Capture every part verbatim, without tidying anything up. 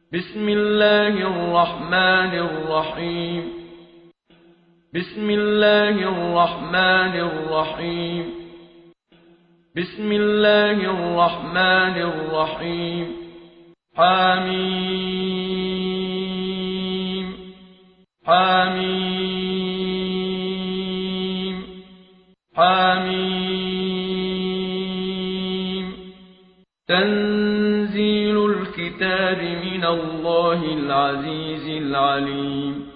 بسم الله الرحمن الرحيم بسم الله الرحمن الرحيم بسم الله الرحمن الرحيم حميم حميم حميم تنزيل الكتاب من الله العزيز العليم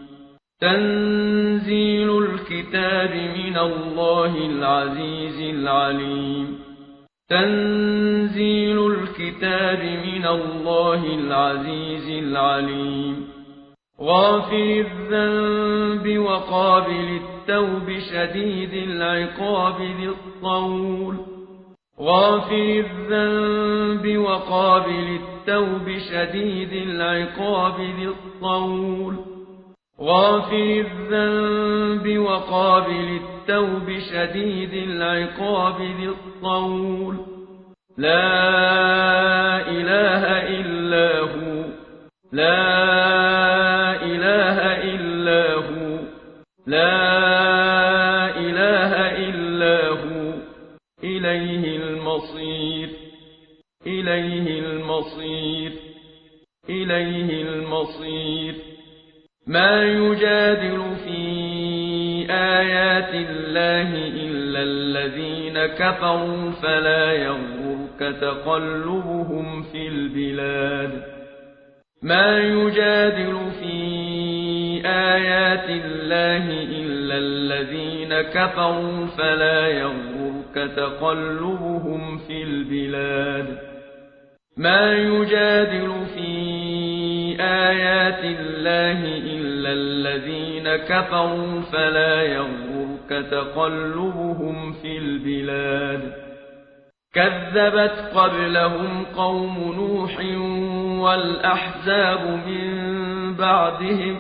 تنزيل الكتاب من الله العزيز العليم تنزيل الكتاب من الله العزيز العليم غافر الذنب وقابل التوب شديد العقاب ذي الطول غافر الذنب وقابل التوب شديد العقاب ذي الطول غافر الذنب وقابل التوب شديد العقاب ذي الطول لا إله إلا هو لا إله إلا هو لا إله إلا هو إليه المصير إليه المصير إليه المصير ما يجادل في آيات الله إلا الذين كفروا فلا يغرك تقلبهم في البلاد ما يجادل في آيات الله إلا الذين كفروا فلا يغرك تقلبهم في البلاد ما يجادل في آيات الله إلا الذين كفروا فلا يغرك تقلبهم في البلاد كذبت قبلهم قوم نوح والأحزاب من بعدهم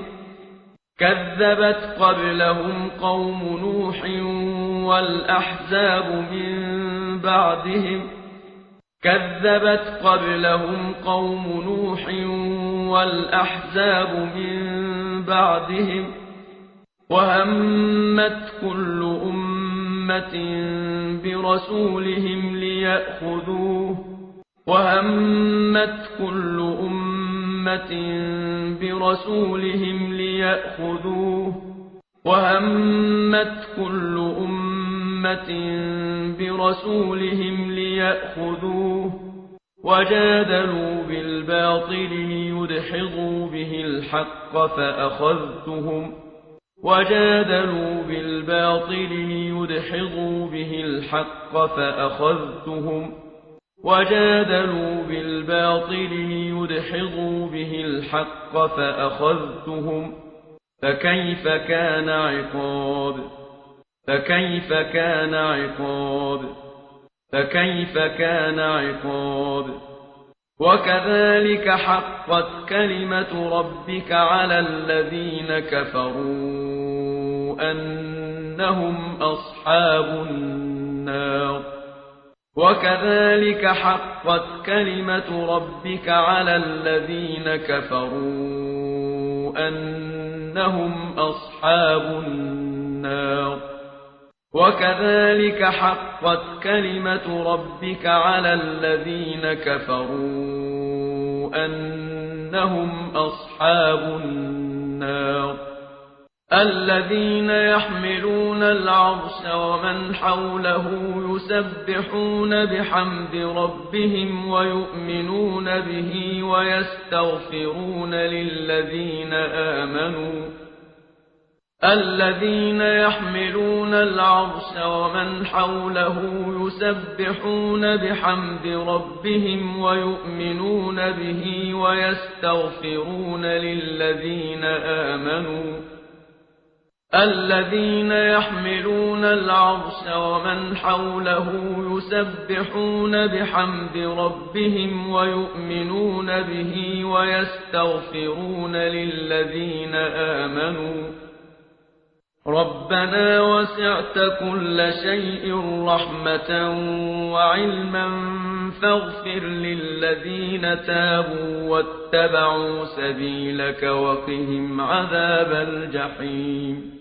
كذبت قبلهم قوم نوح والأحزاب من بعدهم كذبت قبلهم قوم نوح والأحزاب من بعدهم وهمت كل أمة برسولهم ليأخذوه وهمت كل أمة برسولهم ليأخذوه وهمت كل أمة برسولهم ليأخذوه وجادلوا بالباطل ليدحضوا به الحق فأخذتهم وجادلوا بالباطل ليدحضوا به الحق فأخذتهم وجادلوا بالباطل ليدحضوا به الحق فأخذتهم فكيف كان عقاب فكيف كان عقاب فكيف كان عقاب وكذلك حقت كلمة ربك على الذين كفروا أنهم أصحاب النار وكذلك حقت كلمة ربك على الذين كفروا أنهم أصحاب النار وكذلك حقت كلمة ربك على الذين كفروا أنهم أصحاب النار الذين يحملون العرش ومن حوله يسبحون بحمد ربهم ويؤمنون به ويستغفرون للذين آمنوا الذين يحملون العرش ومن حوله يسبحون بحمد ربهم ويؤمنون به ويستغفرون للذين آمنوا الذين يحملون العرش ومن حوله يسبحون بحمد ربهم ويؤمنون به ويستغفرون للذين آمنوا ربنا وسعت كل شيء رحمة وعلما فاغفر للذين تابوا واتبعوا سبيلك وقهم عذاب الجحيم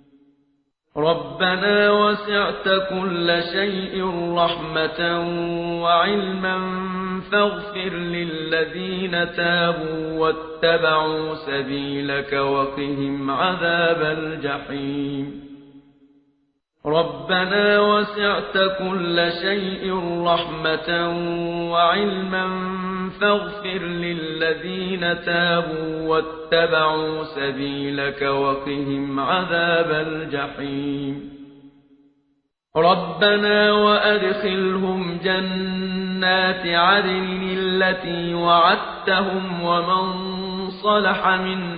ربنا وسعت كل شيء رحمة وعلما فاغفر للذين تابوا واتبعوا سبيلك وقهم عذاب الجحيم ربنا وسعت كل شيء رحمة وعلما فاغفر للذين تابوا واتبعوا سبيلك وقهم عذاب الجحيم ربنا وأدخلهم جنات عدن التي وعدتهم ومن صلح من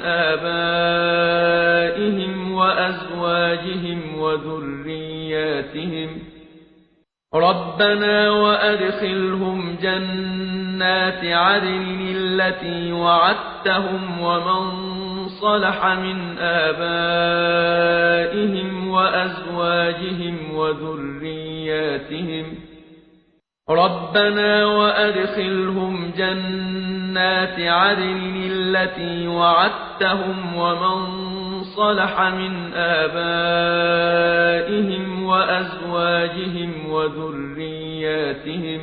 آبائهم وأزواجهم وذرياتهم ربنا وأدخلهم جنات عدن التي وعدتهم ومن صلح من آبائهم وأزواجهم وذرياتهم ربنا وأدخلهم جنات عدن التي وعدتهم ومن صلح من آبائهم وأزواجهم وذرياتهم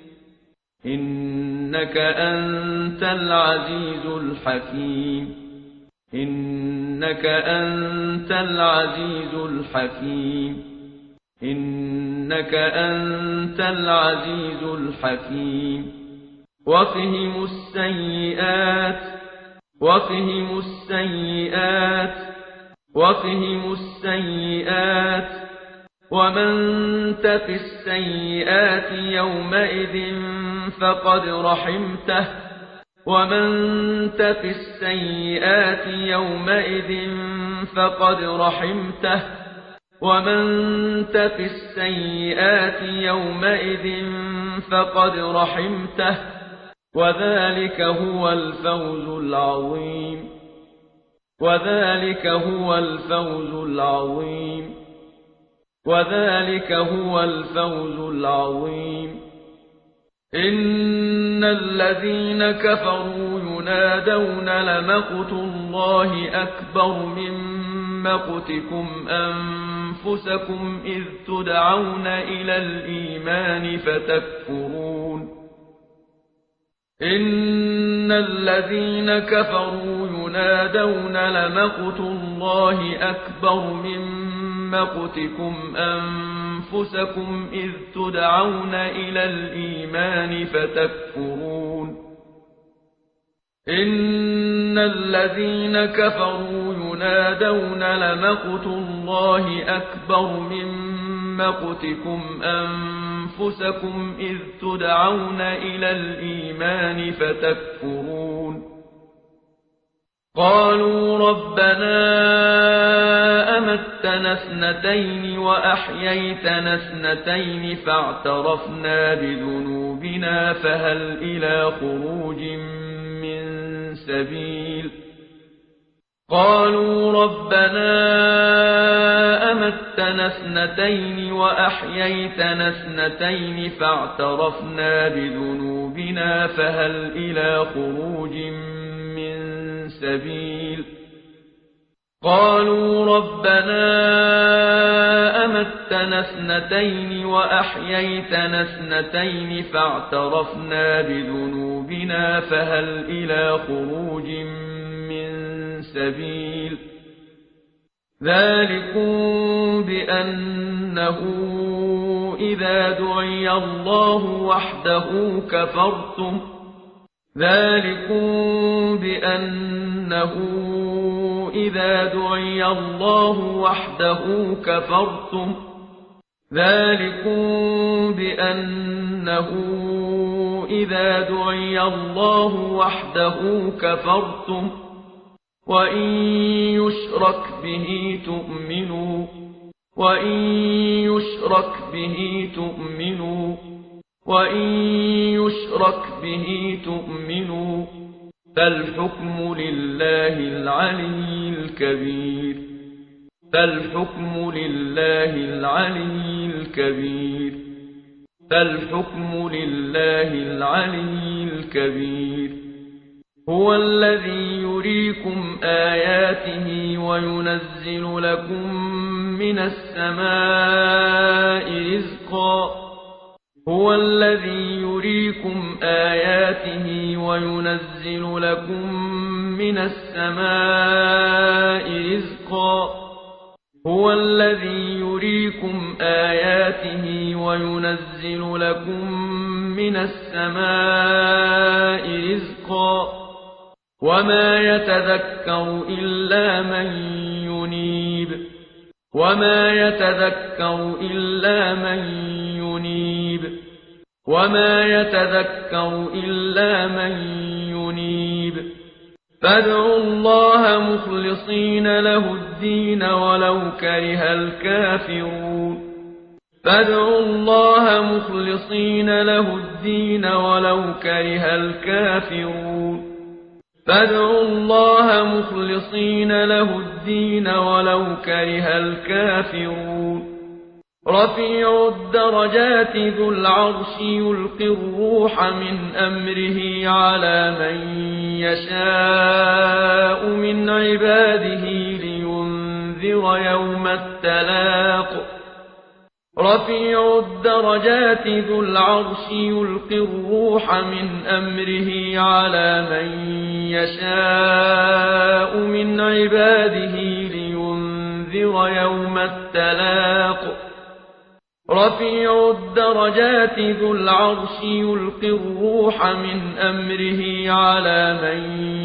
إنك أنت العزيز الحكيم إنك أنت العزيز الحكيم إنك أنت العزيز الحكيم وقهم السيئات وقهم السيئات وقهم السيئات ومن تق السيئات يومئذ فقد رحمته ومن تق السيئات يومئذ فقد رحمته ومن تق السيئات يومئذ فقد رحمته وذلك هو الفوز العظيم وذلك هو الفوز العظيم وذلك هو الفوز العظيم إن الذين كفروا ينادون لمقت الله أكبر من مقتكم أنفسكم إذ تدعون إلى الإيمان فتكفرون إن الذين كفروا ينادون لمقت الله أكبر من مقتكم أنفسكم إذ تدعون إلى الإيمان فتكفرون إن الذين كفروا ينادون لمقت الله أكبر من مقتكم أنفسكم إذ تدعون إلى الإيمان فتكفرون قالوا ربنا أمتنا اثنتين وأحييتنا اثنتين فاعترفنا بذنوبنا فهل إلى خروج من سبيل قالوا ربنا أمتنا اثنتين وأحييتنا اثنتين فاعترفنا بذنوبنا فهل إلى خروج من سبيل قالوا ربنا أمتنا اثنتين وأحييتنا اثنتين فاعترفنا بذنوبنا فهل إلى خروج من سبيل ذلكم بأنه إذا دعي الله وحده كفرتم ذلكم بأنه إذا دعي الله وحده كفرتم ذلكم بأنه إذا دعي الله وحده كفرتم وإن يشرك به تؤمنوا وإن يشرك به تؤمنوا وإن يشرك به تؤمنوا فالحكم لله العلي الكبير فالحكم لله العلي الكبير فالحكم لله العلي الكبير. هو الذي يريكم آياته وينزل لكم من السماء رزقا هو الذي يريكم آياته وينزل لكم من السماء رزقا هو الذي يريكم آياته وينزل لكم من السماء رزقا وما يتذكر إلا من ينيب وما يتذكر إلا من ينيب وما يتذكر إلا من ينيب فادعوا الله مخلصين له الدين ولو كره الكافرون فادعوا الله مخلصين له الدين ولو كره الكافرون فادعوا الله مخلصين له الدين ولو كره الكافرون رفيع الدرجات ذو العرش يلقي الروح من أمره على من يشاء من عباده لينذر يوم التلاق رفيع الدرجات ذو العرش يلقي الروح من أمره على من يشاء من عباده لينذر يوم التلاق رفيع الدرجات ذو العرش يلقي الروح من أمره على من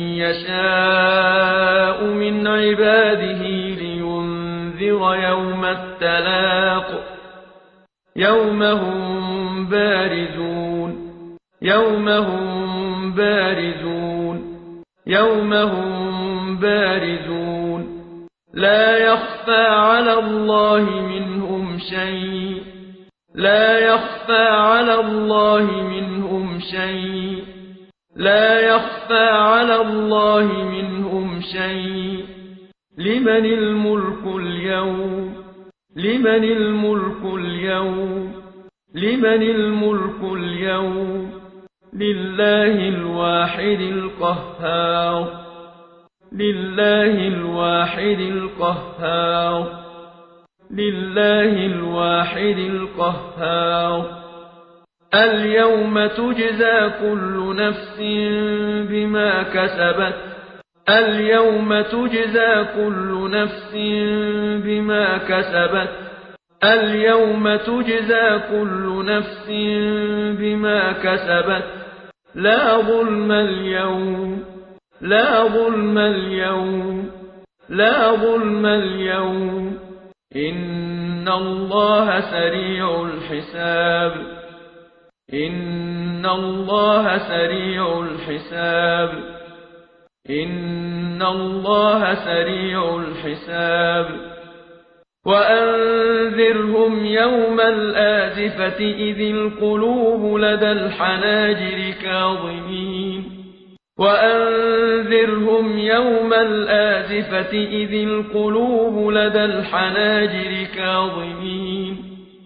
يشاء من عباده لينذر يوم التلاق يوم هم بارزون يوم هم بارزون يوم هم بارزون لا يخفى على الله منهم شيء لا يخفى على الله منهم شيء لا يخفى على الله منهم شيء لمن الملك اليوم لمن الملك اليوم لمن الملك اليوم لله الواحد القهار لله الواحد القهار لله الواحد القهار اليوم تجزى كل نفس بما كسبت اليوم تجزى كل نفس بما كسبت اليوم تجزى كل نفس بما كسبت لا ظلم اليوم لا ظلم اليوم لا ظلم اليوم إن الله سريع الحساب إن الله سريع الحساب إن الله سريع الحساب وأنذرهم يوم الآزفة إذ القلوب لدى الحناجر كاظمين وأنذرهم يوم الآزفة إذ القلوب لدى الحناجر كاظمين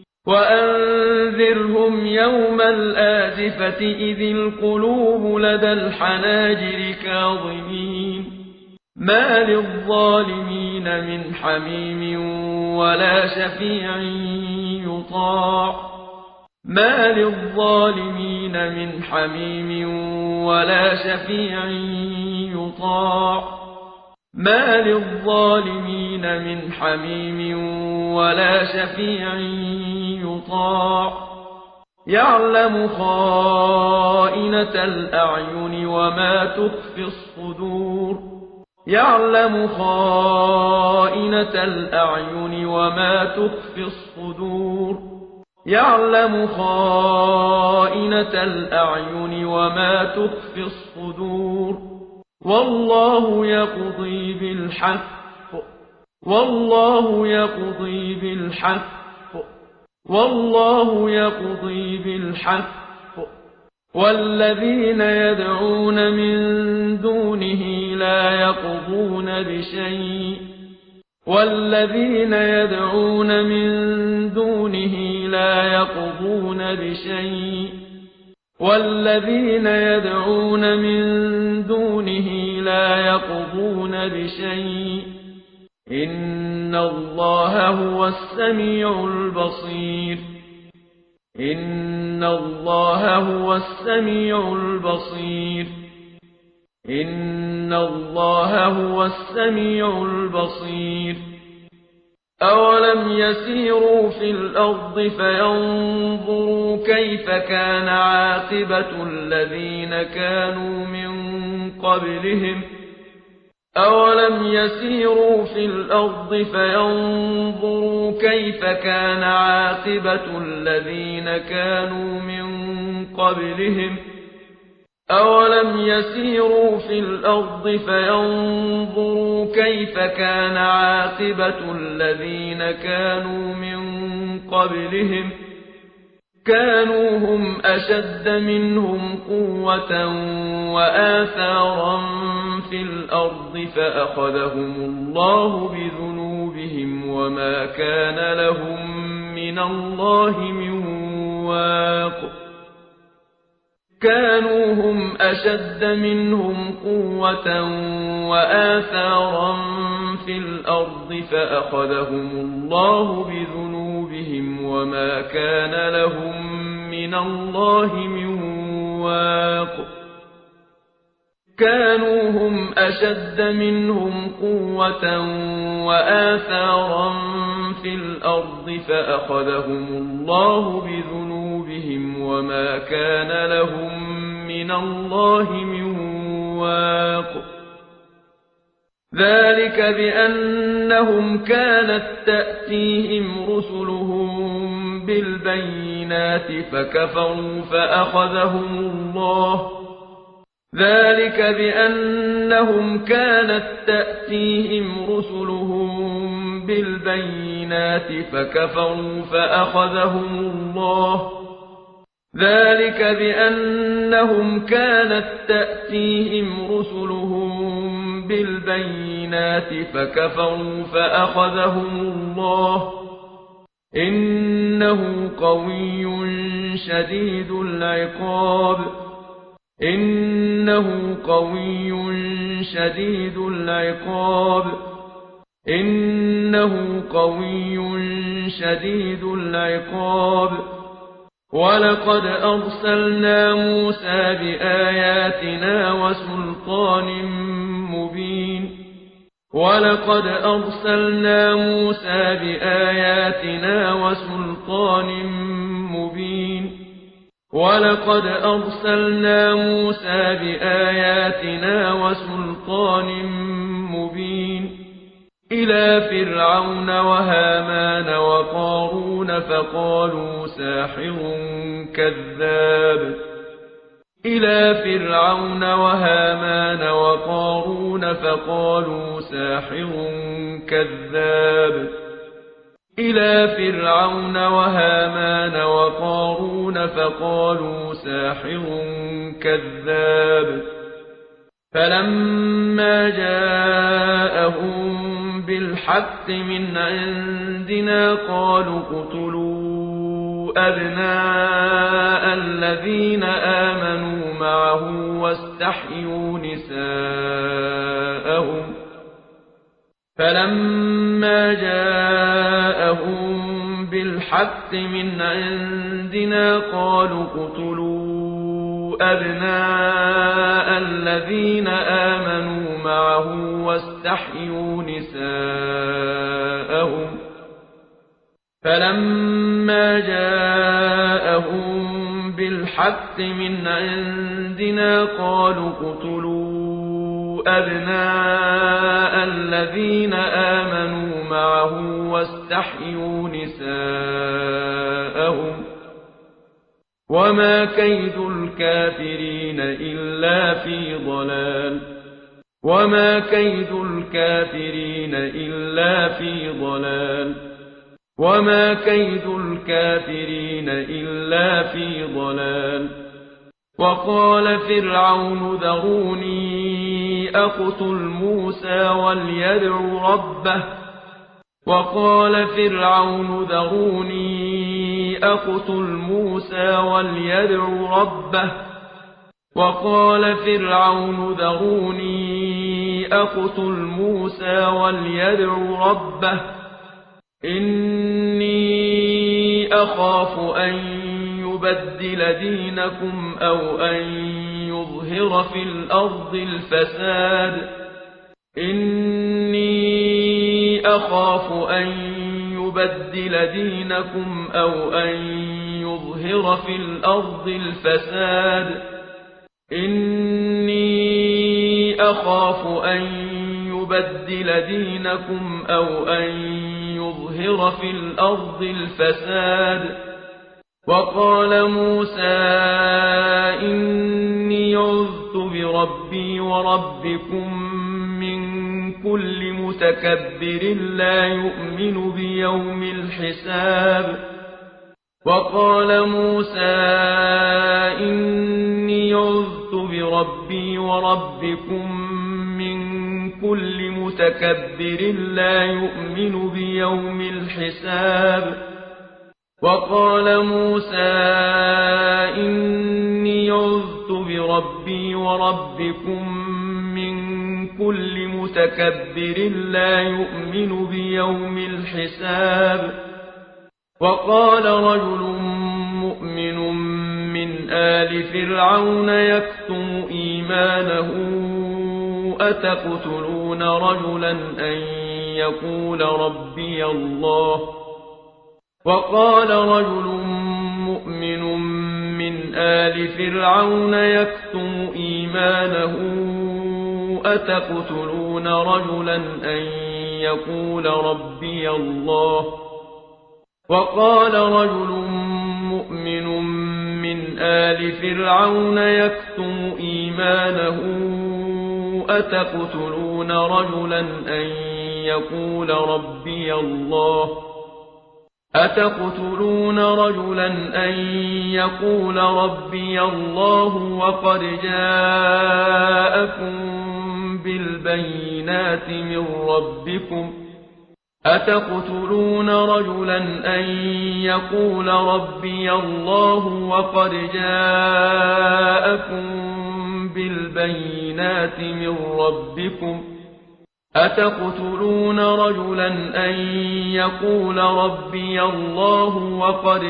وأنذرهم يوم الآزفة إذ القلوب لدى الحناجر كاظمين ما للظالمين من حميم ولا شفيع يطاع ما للظالمين من حميم ولا شفيع يطاع ما للظالمين من حميم ولا شفيع يطاع يعلم خائنة الأعين وما تخفي الصدور يعلم خائنة الأعين وما تخفي الصدور يعلم خائنة الأعين وما تخفي الصدور والله يقضي بالحق والله يقضي بالحق والله يقضي بالحق والذين يدعون من دونه لا يقضون بشيء والذين يدعون من دونه لا يقضون بشيء والذين يدعون من دونه لا يقضون بشيء إن الله هو السميع البصير إن الله هو السميع البصير إن الله هو السميع البصير أولم يسيروا في الأرض فينظروا كيف كان عاقبة الذين كانوا من قبلهم أولم يسيروا في الأرض فينظروا كيف كان عاقبة الذين كانوا من قبلهم أولم يسيروا في الأرض فينظروا كيف كان عاقبة الذين كانوا من قبلهم كانوا هم أشد منهم قوة وآثارا في الأرض فأخذهم الله بذنوبهم وما كان لهم من الله من واق كانوا هم أشد منهم قوة وآثارا في الأرض فأخذهم الله بذنوبهم وما كان لهم من الله من واق كانوا هم أشد منهم قوة وآثارا في الأرض فأخذهم الله بذنوبهم وما كان لهم من الله من واق ذلك بأنهم كانت تأتيهم رسلهم بالبينات فكفروا فأخذهم الله ذلك بأنهم كانت تأتيهم رسلهم بالبينات فكفروا فأخذهم الله ذلك بأنهم كانت تأتيهم رسلهم بالبينات فكفروا فأخذهم الله إنه قوي شديد العقاب إنه قوي شديد العقاب إنه قوي شديد العقاب ولقد أرسلنا موسى بآياتنا وسلطان مبين ولقد أرسلنا موسى بآياتنا وسلطان مبين ولقد أرسلنا موسى بآياتنا وسلطان مبين إلى فرعون وهامان وقارون فقالوا ساحر كذاب إلى فرعون وهامان وقارون فقالوا ساحر كذاب إلى فرعون وهامان وقارون فقالوا ساحر كذاب فلما جاءهم بالحق من عندنا قالوا اقتلوا أبناء الذين آمنوا معه واستحيوا نساءهم فلما جاءهم بالحق من عندنا قالوا اقتلوا أبناء الذين آمنوا معه واستحيوا نساءهم فلما جاءهم بالحق من عندنا قالوا اقتلوا أبناء الذين آمنوا معه واستحيوا نساءهم وما كيد الكافرين إلا في ضلال وما كيد الكافرين إلا في ضلال وما كيد الكافرين إلا في ضلال وقال فرعون ذروني أقتل موسى وليدع ربه وقال فرعون ذروني أقتل موسى وليدع ربه وقال فرعون ذروني أقتل موسى وليدع ربه إني أخاف أن يبدل دينكم أو أن يظهر في الأرض الفساد إني أخاف أن يبدل دينكم أو أن يظهر في الأرض الفساد إني أخاف أن يبدل دينكم أو أن يظهر في الأرض الفساد وقال موسى إني عذت بربي وربكم من كل متكبر لا يؤمن بيوم الحساب وقال موسى إني عذت بربي وربكم من كل متكبر لا يؤمن بيوم الحساب وقال موسى إني عذت بربي وربكم من كل متكبر لا يؤمن بيوم الحساب وقال رجل مؤمن من آل فرعون يكتم إيمانه أتقتلون رجلا أن يقول ربي الله وقال رجل مؤمن من آل فرعون يكتم إيمانه أتقتلون رجلا أن يقول ربي الله وقال رجل مؤمن من آل فرعون يكتم إيمانه أتقتلون رجلا أن يقول ربي الله أتقتلون رجلا أن يقول ربي الله وقد جاءكم بالبينات من ربكم أتقتلون رجلا أن يقول ربي الله وقد جاءكم بالبينات من ربكم أتقتلون رجلا أن يقول ربي الله وقد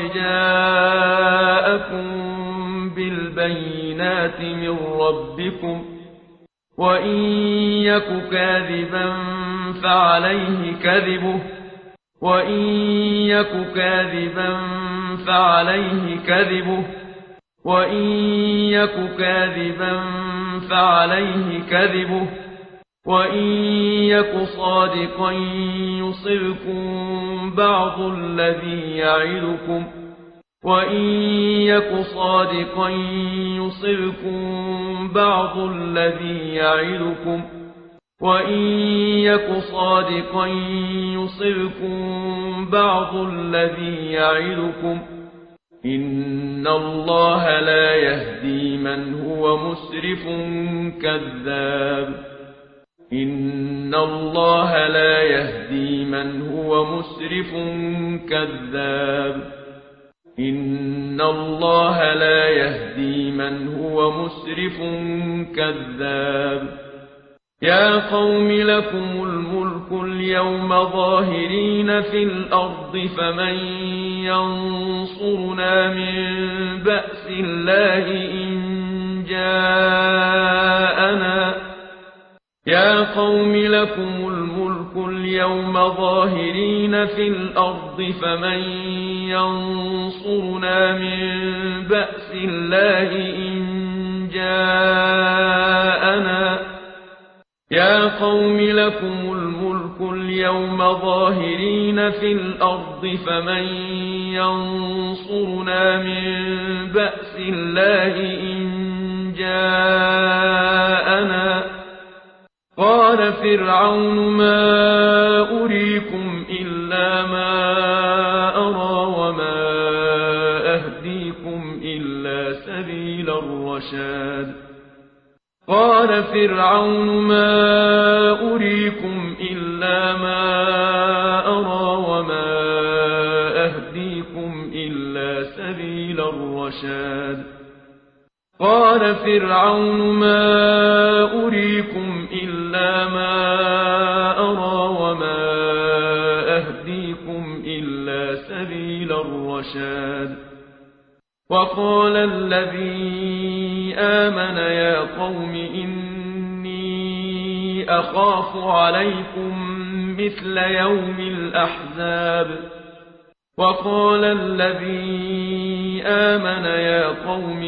جاءكم بالبينات من ربكم وإن يك كاذبا فعليه كذبه وإن يك كاذبا فعليه كذبه وإن يك كاذبا فعليه كذبه وإن يك صادقا يصبكم بعض الذي يعدكم وإن يك صادقا يصبكم بعض الذي يعدكم وإن يك صادقا يصبكم بعض الذي يعدكم إن الله لا يهدي من هو مسرف كذاب إن الله لا يهدي من هو مسرف كذاب إن الله لا يهدي من هو مسرف كذاب يا قوم لكم الملك اليوم ظاهرين في الأرض فمن ينصرنا من بأس الله إن جاءنا يا قوم لكم الملك اليوم ظاهرين في الأرض فمن ينصرنا من بأس الله إن جاءنا يا قوم لكم الملك اليوم ظاهرين في الأرض فمن ينصرنا من بأس الله إن جاءنا قال فرعون ما أريكم إلا ما أرى وما أهديكم إلا سبيل الرشاد قال فرعون ما أريكم إلا ما أرى وما أهديكم إلا الرشاد قال فرعون ما أريكم إلا ما أرى وما أهديكم إلا سبيل الرشاد وقال الذي آمن يا قوم إني أخاف عليكم مثل يوم الأحزاب وقال الذي آمن يا قوم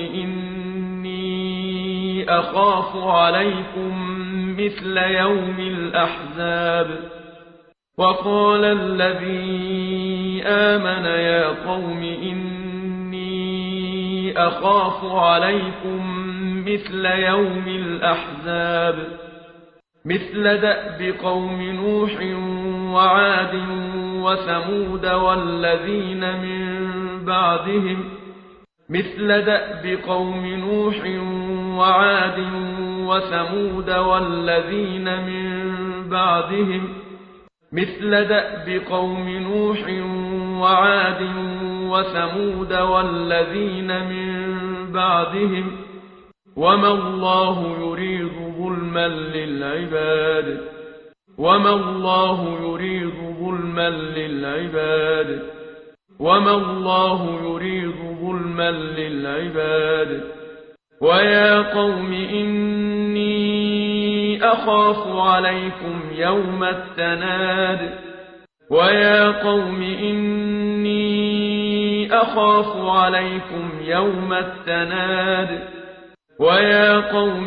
إني أخاف عليكم مثل يوم الأحزاب وقال الذي آمن يا قوم إني أخاف عليكم مثل يوم الأحزاب مثل دأب قوم نوح وعاد وثمود والذين من بعدهم مثل دأب قوم نوح وعاد وثمود والذين من بعدهم مثل دأب قوم نوح وعاد وثمود والذين من بعدهم وما الله يريد ظلما للعباد وما الله يريد ظلما للعباد وما الله يريد ظلما للعباد ويا قوم إني أخاف عليكم يوم التناد ويا قوم إني أخاف عليكم يوم التناد ويا قوم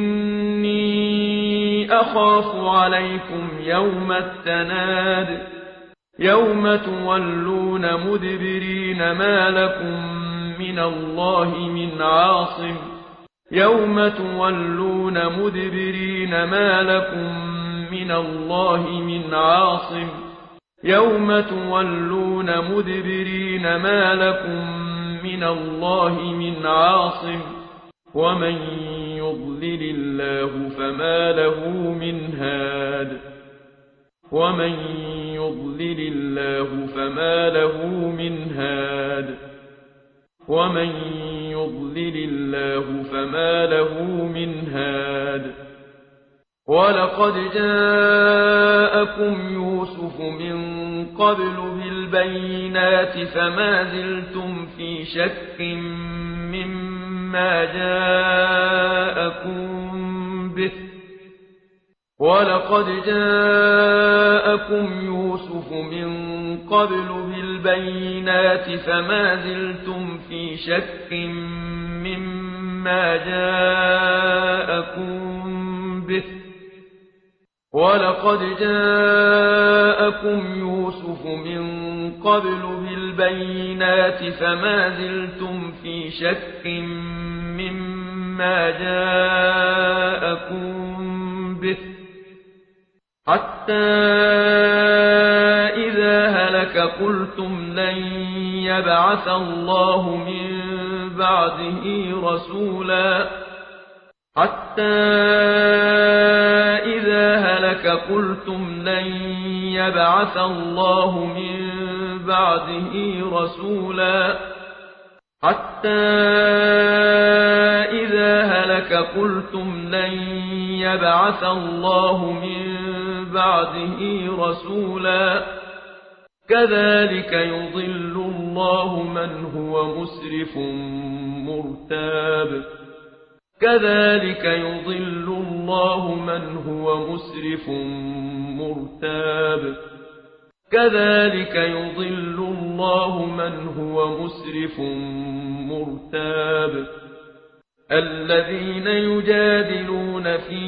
إني أخاف عليكم يوم التناد يوم تولون مدبرين ما لكم من الله من عاصم يوم تولون مدبرين ما لكم من الله من عاصم يوم تولون مدبرين ما لكم من الله من عاصم ومن يضلل الله فما له من هاد ومن يضلل الله فما له من هاد ومن يضلل الله فما له من هاد ولقد جاءكم يوسف من قبل بالبينات فما زلتم في شك مما جاءكم به ولقد جاءكم يوسف من قبل بالبينات فما زلتم في شك مما جاءكم به ولقد جاءكم يوسف من قبل بالبينات فما زلتم في شك مما جاءكم به حتى إذا هلك قلتم لن يبعث الله من بعده رسولا حتى إذا هلك قلتم لن يبعث الله من بعده رسولا حتى إذا هلك قلتم لن يبعث الله من بعده رسولا كذلك يضل الله من هو مسرف مرتاب كذلك يضل الله من هو مسرف مرتاب كذلك يضل الله من هو مسرف مرتاب الذين يجادلون في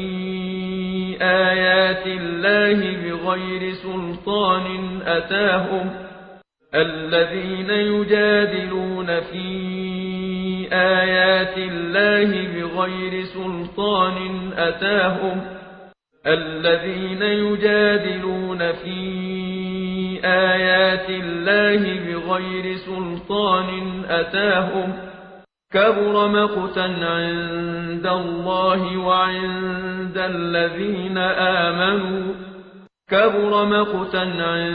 آيات الله بغير سلطان أتاهم الذين يجادلون في آيات الله بغير سلطان أتاهم الذين يجادلون في آيات الله بغير سلطان أتاهم كبر مقتا عند الله وعند الذين آمنوا كبر مقتا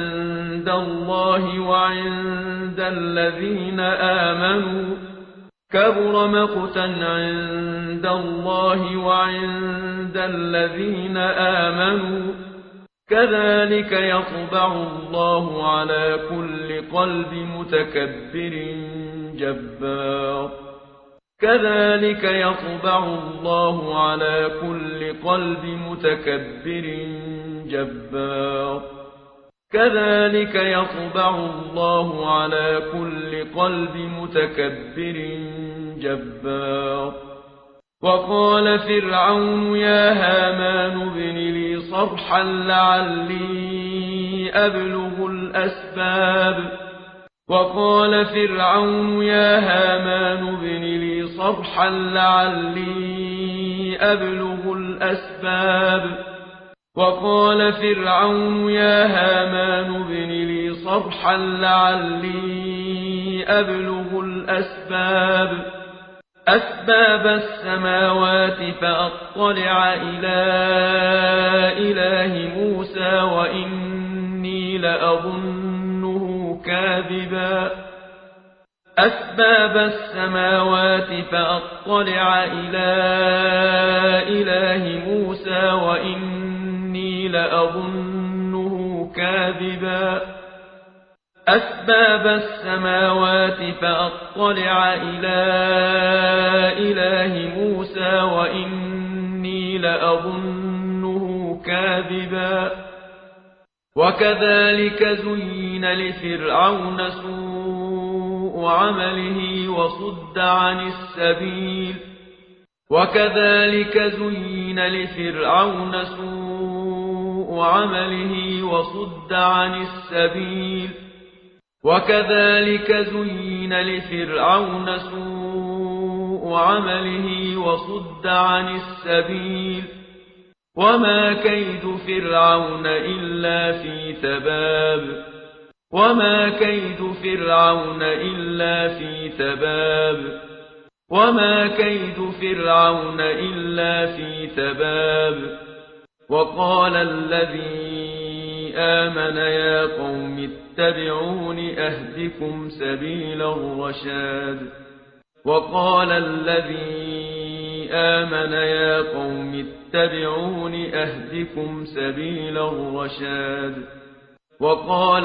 عند الله وعند الذين آمنوا كبر مقتا عند الله وعند الذين آمنوا كذلك يطبع الله على كل قلب متكبر جبار كذلك يطبع الله على كل قلب متكبر جبار كذلك يطبع الله على كل قلب متكبر جبار وقال فرعون يا هامان ابن لي صرحا لعلي أبلغ الأسباب وقال فرعون يا هامان ابن لي صرحا لعلي أبلغ الأسباب وقال فرعون يا هامان ابن لي صرحا لعلي أبلغ الأسباب أسباب السماوات فأطلع إلى إله موسى وإني لأظنه كاذبا أسباب السماوات فأطلع إلى إله موسى وإني لأظنه كاذبا أسباب السماوات فأطلع إلى إله موسى وإني لأظنه كاذبا وكذلك زين لفرعون سوء عمله وصد عن السبيل وكذلك زين لفرعون سوء عمله وصد عن السبيل وكذلك زين لفرعون سوء عمله وصد عن السبيل وما كيد فرعون إلا في تباب وما كيد فرعون إلا في تباب وما كيد فرعون إلا في تباب وقال الذي آمن يا قوم اتبعون أهدكم سبيل الرشاد وقال الذي آمن يا قوم اتبعون أهدكم سبيل الرشاد وقال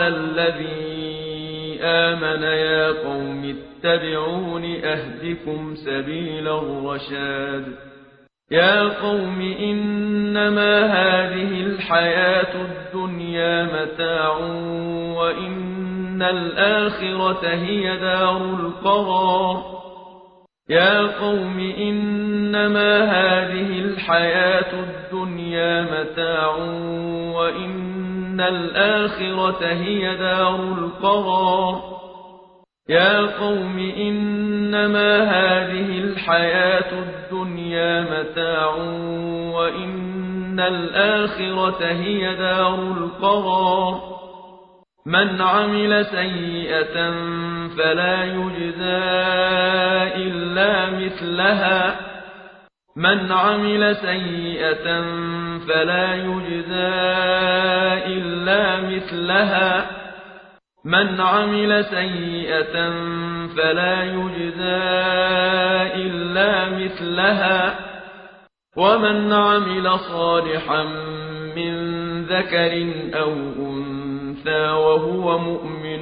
الذي آمن يا قوم اتبعون أهدكم سبيل الرشاد يا قوم إنما هذه الحياة الدنيا متاع وإن الآخرة هي دار القرار يا قوم إنما هذه الحياة الدنيا متاع وإن الآخرة هي دار القرار يا قوم إنما هذه الحياة الدنيا متاع وإن الآخرة هي دار القرار من عمل سيئة فلا يجزى إلا مثلها من عمل سيئة فلا يجزى إلا مثلها من عمل سيئة فلا يجزى إلا مثلها ومن عمل صالحا من ذكر أو أنثى وهو مؤمن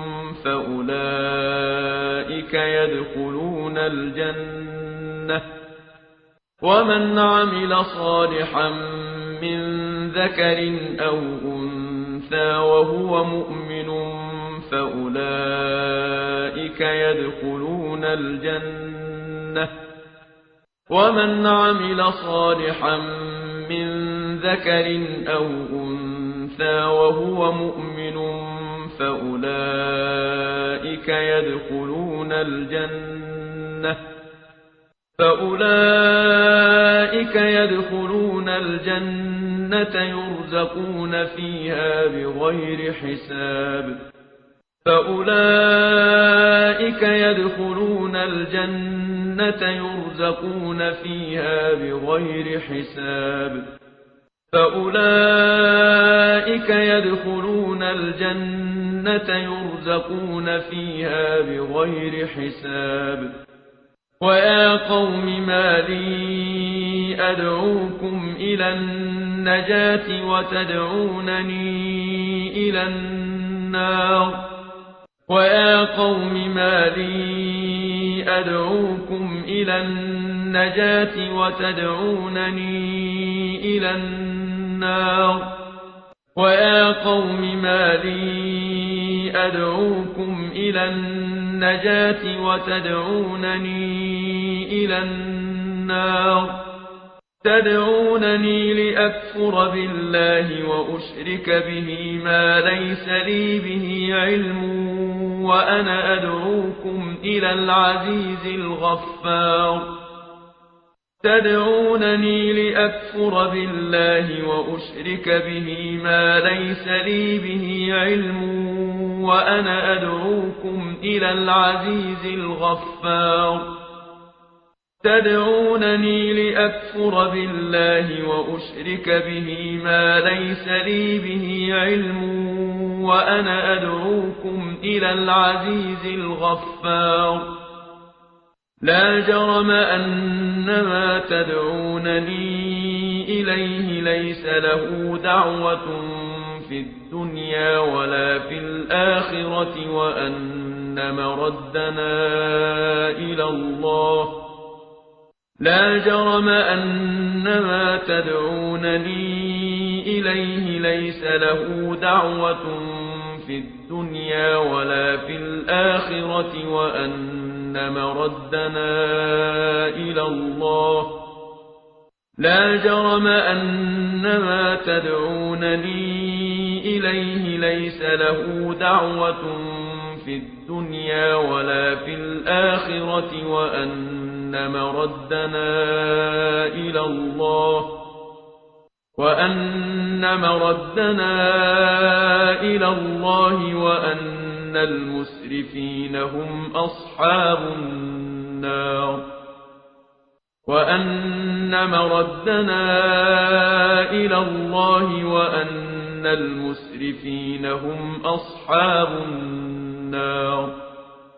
فأولئك يدخلون الجنة ومن عمل صالحا من ذكر أو أنثى وهو مؤمن فأولئك يدخلون الجنة ومن عمل صالحا من ذكر أو أنثى وهو مؤمن فأولئك يدخلون الجنة فأولئك يدخلون الجنة يرزقون فيها بغير حساب فأولئك يدخلون الجنة يرزقون فيها بغير حساب فأولئك يدخلون الجنة يرزقون فيها بغير حساب ويا قوم ما لي أدعوكم إلى النجاة وتدعونني إلى النار ويا قوم ما لي أدعوكم إلى النجاة وتدعونني إلى النار ويا قوم ما لي أدعوكم إلى النجاة وتدعونني إلى النار تدعونني لأكفر بالله وأشرك به ما ليس لي به علم وأنا أدعوكم إلى العزيز الغفار تدعونني لأكفر بالله وأشرك به ما ليس لي به علم وأنا أدعوكم إلى العزيز الغفار تدعونني لأكفر بالله وأشرك به ما ليس لي به علم وأنا أدعوكم إلى العزيز الغفار لا جرم أن ما تدعونني إليه ليس له دعوة في الدنيا ولا في الآخرة وأن مردنا إلى الله لا جرم أن ما تدعونني إليه ليس له دعوة في الدنيا ولا في الآخرة وأن مردنا إلى الله لا جرم أن ما تدعونني إليه ليس له دعوة في الدنيا ولا في الآخرة وأن مردنا إلى الله وأن مردنا إلى الله وأن المسرفين هم أصحاب النار وأن مردنا إلى الله وأن المسرفين هم أصحاب النار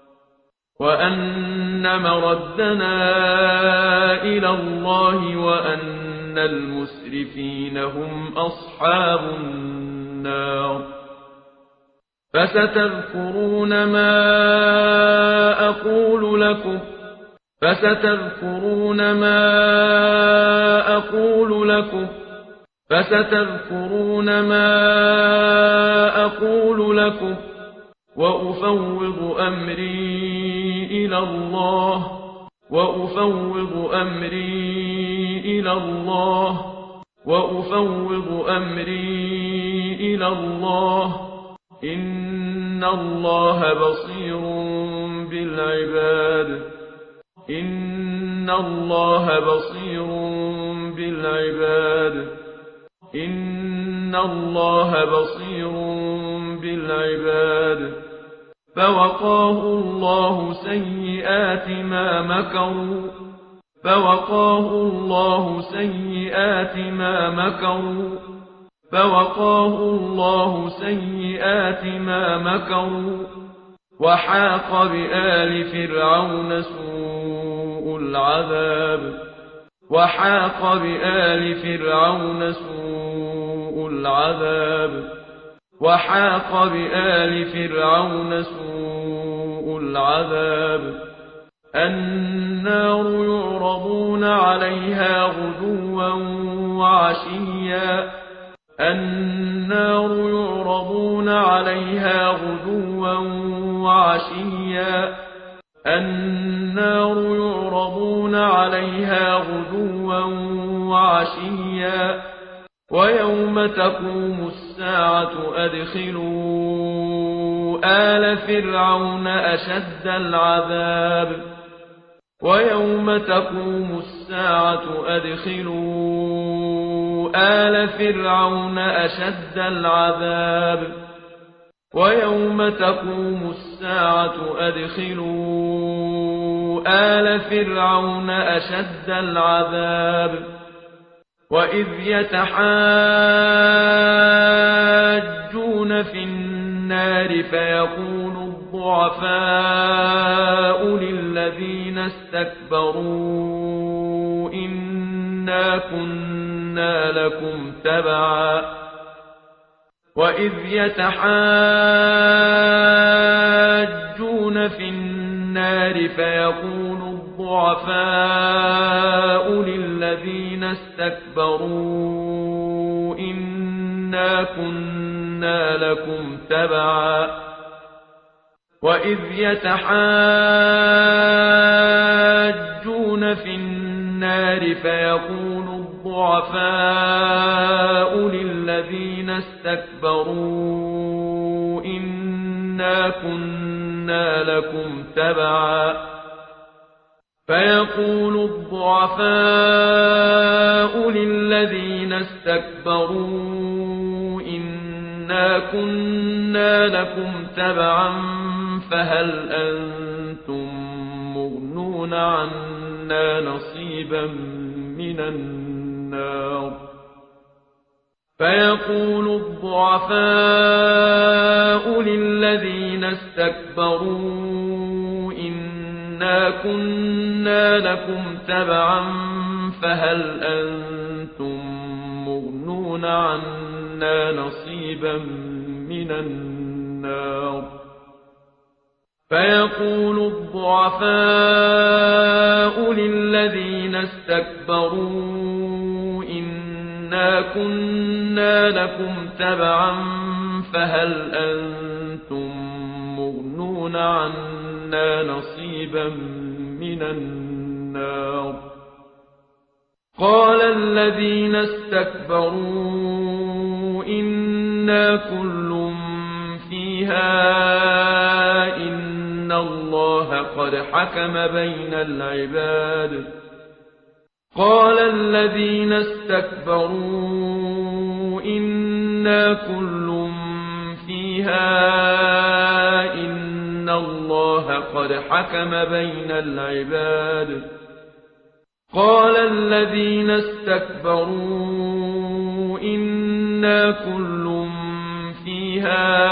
وأن مردنا إلى الله وأن المسرفين هم أصحاب النار فستذكرون ما أقول لكم فستذكرون ما أقول لكم فستذكرون ما أقول لكم وأفوض أمري إلى الله وأفوض أمري إلى الله وأفوض أمري إلى الله إن الله بصير بالعباد إن الله بصير بالعباد إن الله بصير بالعباد فوقاه الله سيئات ما مكروا فوقاه الله سيئات ما مكروا فوقاه الله سيئات ما مكروا وحاق بآل فرعون سوء العذاب وحاق بآل فرعون سوء العذاب وحاق بآل فرعون سوء العذاب النار يعرضون عليها غدوا وعشيا النار يعرضون عليها غدوا وعشيا النار يعرضون عليها غدوا وعشيا ويوم تقوم الساعة أدخلوا آل فرعون أشد العذاب ويوم تقوم الساعة أدخلوا آل فرعون أشد العذاب ويوم تقوم الساعة أدخلوا آل فرعون أشد العذاب وإذ يتحاجون في النار فيقول الضعفاء للذين الذين استكبروا إنا كنا لكم تبعا وإذ يتحاجون في النار فيقول الضعفاء للذين استكبروا إنا كنا لكم تبعا وإذ يتحاجون في النار فيقول الضعفاء للذين استكبروا إنا كنا لكم تبعا فيقول الضعفاء للذين استكبروا إنا كنا لكم تبعا فهل أنتم مغنون عنا نصيبا من النار فيقول الضعفاء للذين استكبروا إنا كنا لكم تبعا فهل أنتم مغنون عنا نصيبا من النار فيقول الضعفاء للذين استكبروا إنا كنا لكم تبعا فهل أنتم مغنون عنا نصيبا من النار قال الذين استكبروا إنا كل فيها إن الله قد حكم بين العباد قال الذين استكبروا إنا كل فيها إن الله قد حكم بين العباد قال الذين استكبروا إنا كل فيها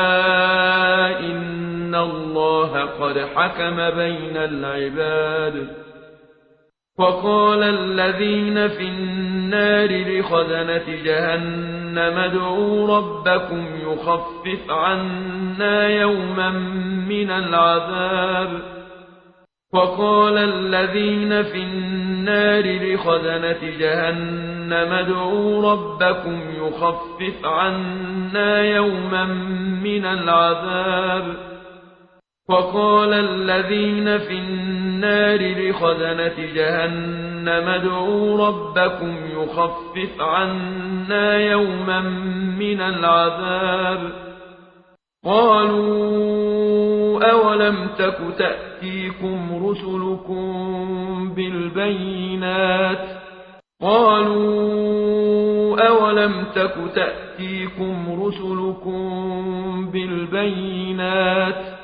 إن الله قد حكم بين العباد وقال الذين في النار لخزنة جهنم ادعوا ربكم يخفف عنا يوما من العذاب وقال الذين في النار لخزنة جهنم ادعوا ربكم يخفف عنا يوما من العذاب وقال الذين في النار لخزنة جهنم ادعوا ربكم يخفف عنا يوما من العذاب قالوا أولم تك تأتيكم رسلكم بالبينات قالوا أولم تك تأتيكم رسلكم بالبينات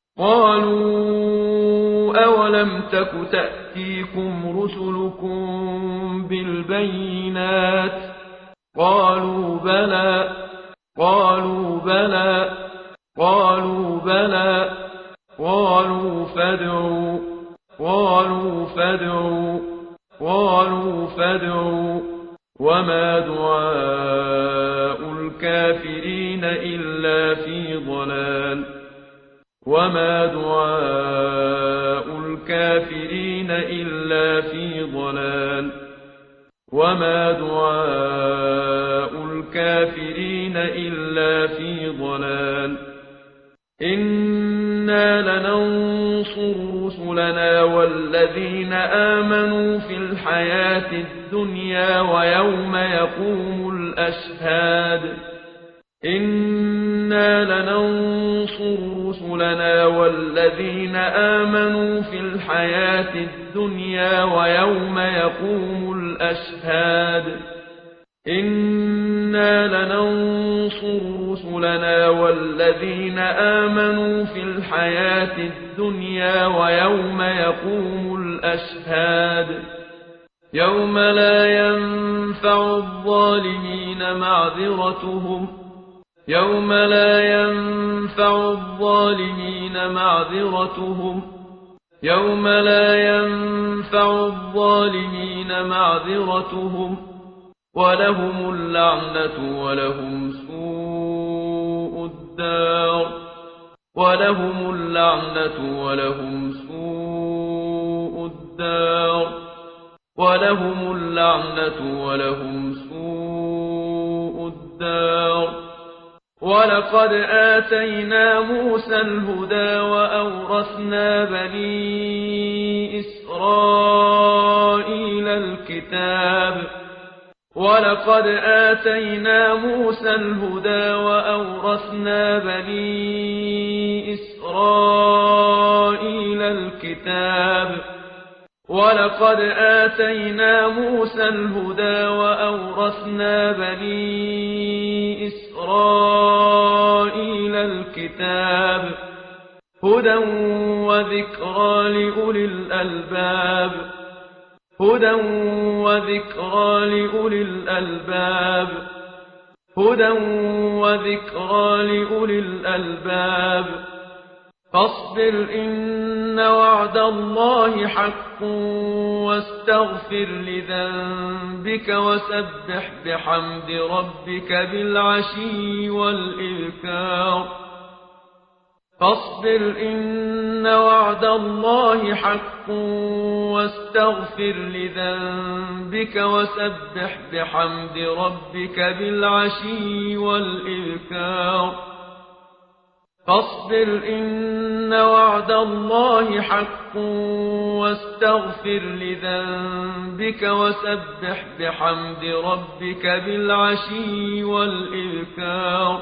قالوا أولم تك تأتيكم رسلكم بالبينات قالوا بلى قالوا بلى قالوا بلى قالوا فادعوا قالوا فادعوا قالوا فادعوا وما دعاء الكافرين إلا في ضلال وما دعاء الكافرين إلا في ضلال وما دعاء الكافرين إلا في ضلال إنا لننصر رسلنا والذين آمنوا في الحياة الدنيا ويوم يقوم الأشهاد إنا لننصر رسلنا والذين آمنوا في الحياة الدنيا ويوم يقوم الأشهاد إنا لننصر رسلنا والذين آمنوا في الحياة الدنيا ويوم يقوم الأشهاد يوم لا ينفع الظالمين معذرتهم يوم لا ينفع الظالمين معذرتهم يوم لا ينفع الظالمين معذرتهم ولهم اللعنة ولهم سوء الدار ولهم اللعنة ولهم سوء الدار ولهم اللعنة ولهم سوء الدار ولقد آتينا موسى الهدى وأورثنا بني إسرائيل الكتاب ولقد آتينا موسى الهدى وأورثنا بني إسرائيل الكتاب ولقد آتينا موسى الهدى وأورثنا بني إسرائيل الكتاب هدى وذكرى لأولي الألباب هدى وذكرى لأولي الألباب هدى وذكرى لأولي الألباب فاصبر إن وعد الله حق واستغفر لذنبك وسبح بحمد ربك بالعشي والإبكار فاصبر إن وعد الله حق واستغفر لذنبك وسبح بحمد ربك بالعشي والإبكار فاصبر إن وعد الله حق واستغفر لذنبك وسبح بحمد ربك بالعشي والإبكار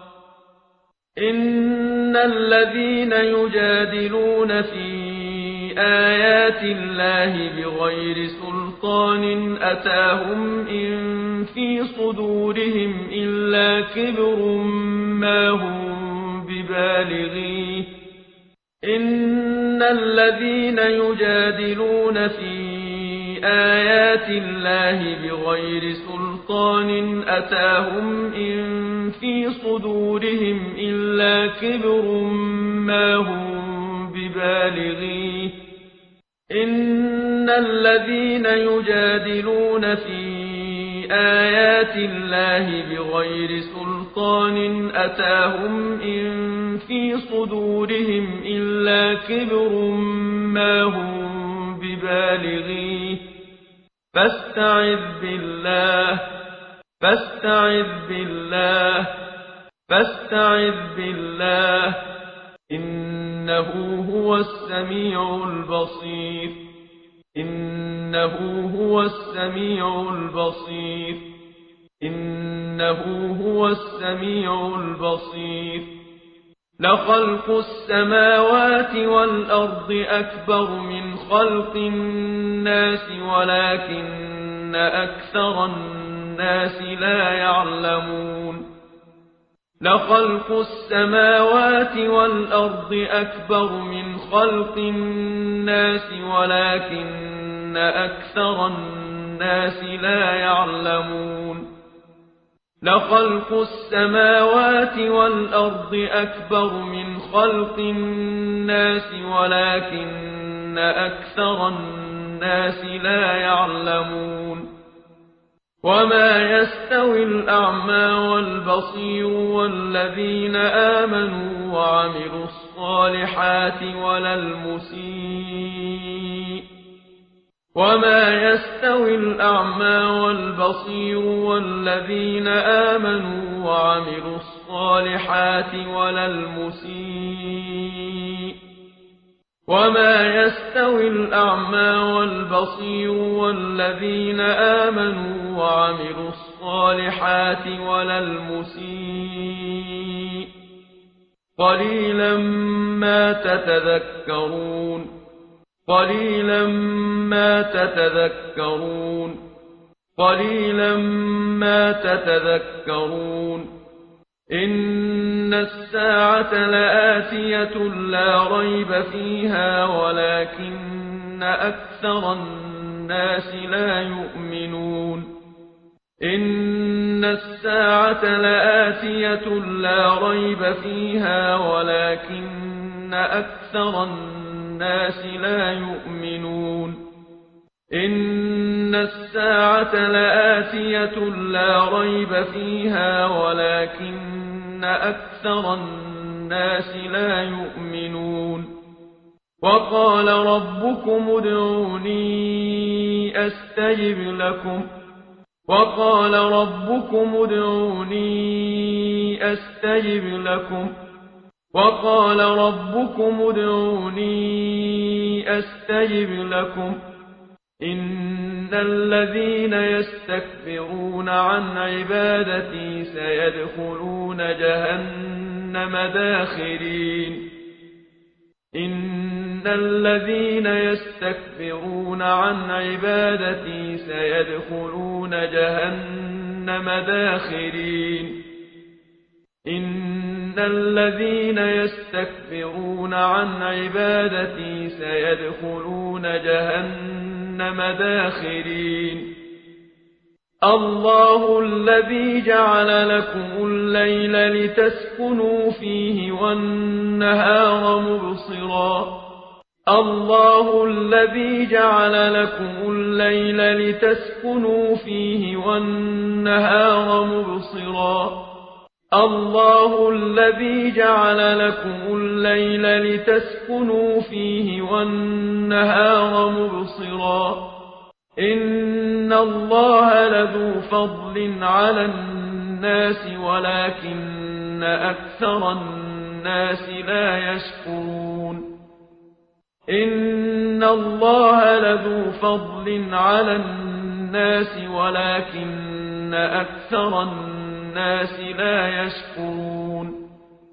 إن الذين يجادلون في آيات الله بغير سلطان أتاهم إن في صدورهم إلا كبر ما هم ببالغيه إن الذين يجادلون في آيات الله بغير سلطان أتاهم إن في صدورهم إلا كبر ما هم ببالغيه إن الذين يجادلون في آيات الله بغير سلطان أتاهم إن في صدورهم إلا كبر ما هم ببالغيه فاستعذ بالله فاستعذ بالله فاستعذ بالله إنه هو السميع البصير إنه هو السميع البصير إنه هو السميع البصير لخلق السماوات والأرض أكبر من خلق الناس ولكن أكثر الناس لا يعلمون لخلق السماوات والأرض أكبر من خلق الناس ولكن أكثر الناس لا يعلمون لخلق السماوات والأرض أكبر من خلق الناس ولكن أكثر الناس لا يعلمون وما يستوي الأعمى والبصير والذين آمنوا وعملوا الصالحات ولا المسيء وما يستوي الأعمى والبصير والذين آمنوا وعملوا الصالحات ولا المسيء وما يستوي الأعمى والبصير والذين آمنوا وعملوا الصالحات ولا المسيء قليلا ما تتذكرون قليلا ما تتذكرون قليلا ما تتذكرون إن الساعة لآتية لا ريب فيها ولكن أكثر الناس لا يؤمنون إن الساعة لآتية لا ريب فيها ولكن أكثر الناس الناس لا يؤمنون إن الساعة لآتية لا ريب فيها ولكن أكثر الناس لا يؤمنون وقال ربكم ادعوني أستجب لكم وقال ربكم ادعوني أستجب لكم وقال ربكم ادعوني أستجب لكم إن الذين يستكبرون عن عبادتي سيدخلون جهنم داخرين إن الذين يستكبرون عن عبادتي سيدخلون جهنم داخرين إن الذين يستكبرون عن عبادتي سيدخلون جهنم داخرين الله الذي جعل لكم الليل لتسكنوا فيه والنهار مبصرا الله الذي جعل لكم الليل لتسكنوا فيه والنهار مبصرا الله الذي جعل لكم الليل لتسكنوا فيه والنهار مبصرا إن الله لذو فضل على الناس ولكن أكثر الناس لا يشكرون إن الله لذو فضل على الناس ولكن أكثر الناس لا يشكرون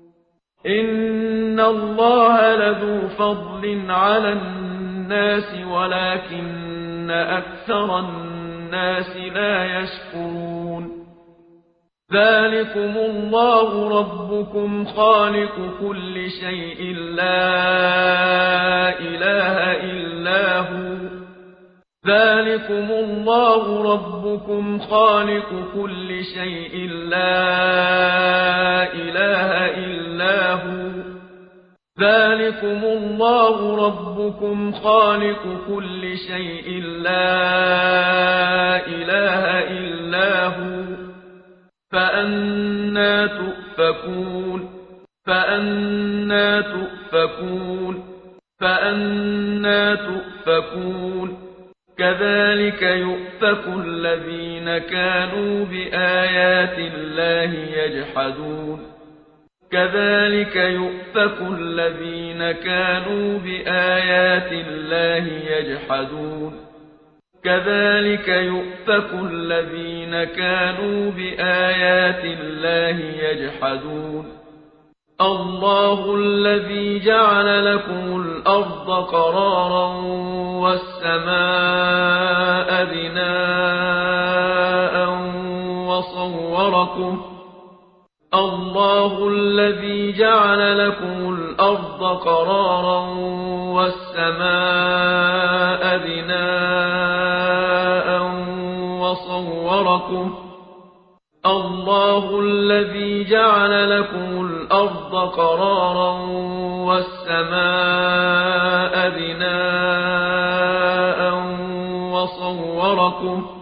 إن الله لذو فضل على الناس ولكن أكثر الناس لا يشكرون ذلكم الله ربكم خالق كل شيء لا إله إلا هو ذلكم الله ربكم خالق كل شيء لا إله إلا هو ذلكم الله ربكم خالق كل شيء لا إله إلا هو فأنى تؤفكون فأنى تؤفكون فأنى تؤفكون كذلك يؤفك الذين كانوا بآيات الله يجحدون كذلك يؤفك الذين كانوا بآيات الله يجحدون كذلك يؤفك الذين كانوا بآيات الله يجحدون الله الذي جعل لكم الأرض قرارا والسماء بناء وصوركم الله الذي جعل لكم الأرض قرارا والسماء بناء وصوركم الله الذي جعل لكم الأرض قرارا والسماء بناء وصوركم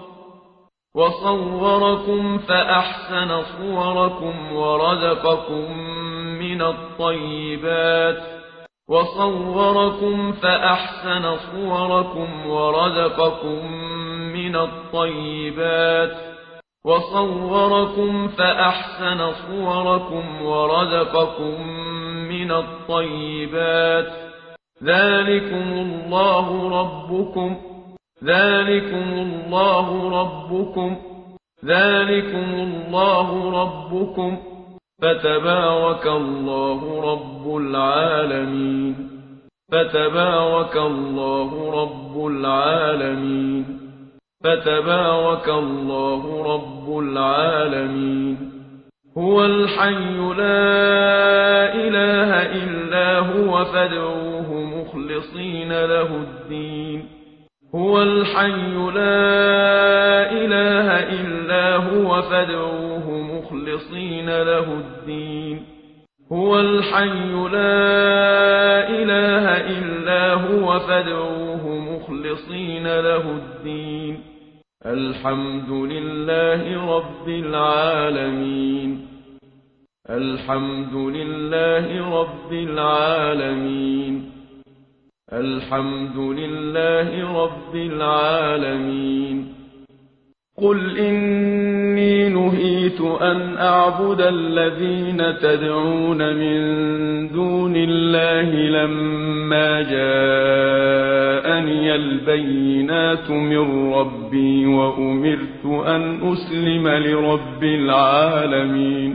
وصوركم فأحسن صوركم ورزقكم من الطيبات وصوركم فأحسن صوركم ورزقكم من الطيبات وصوركم فأحسن صوركم ورزقكم من الطيبات ذلكم الله ربكم ذلكم الله ربكم ذلكم الله ربكم فتبارك الله رب العالمين فتبارك الله رب العالمين فتبارك الله رب العالمين هو الحي لا إله إلا هو فادعوه مخلصين له الدين هو الحي لا إله إلا هو فادعوه مخلصين له الدين هو الحي لا إله إلا هو فادعوه مخلصين له الدين الحمد لله رب العالمين الحمد لله رب العالمين الحمد لله رب العالمين قل إني نهيت أن أعبد الذين تدعون من دون الله لما جاءني البينات من ربي وأمرت أن أسلم لرب العالمين